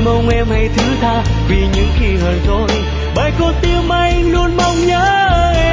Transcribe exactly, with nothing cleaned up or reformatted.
mong em hãy thứ tha vì những khi hờn dỗi, bởi con tim anh luôn mong nhớ em.